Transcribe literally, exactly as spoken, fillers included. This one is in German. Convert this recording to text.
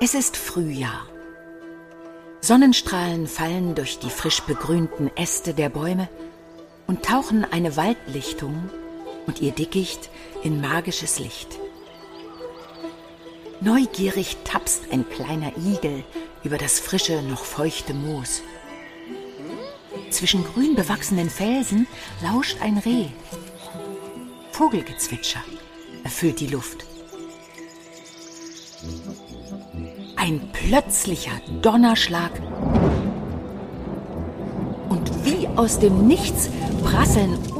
Es ist Frühjahr. Sonnenstrahlen fallen durch die frisch begrünten Äste der Bäume und tauchen eine Waldlichtung und ihr Dickicht in magisches Licht. Neugierig tapst ein kleiner Igel über das frische, noch feuchte Moos. Zwischen grün bewachsenen Felsen lauscht ein Reh. Vogelgezwitscher erfüllt die Luft. Ein plötzlicher Donnerschlag und wie aus dem Nichts prasseln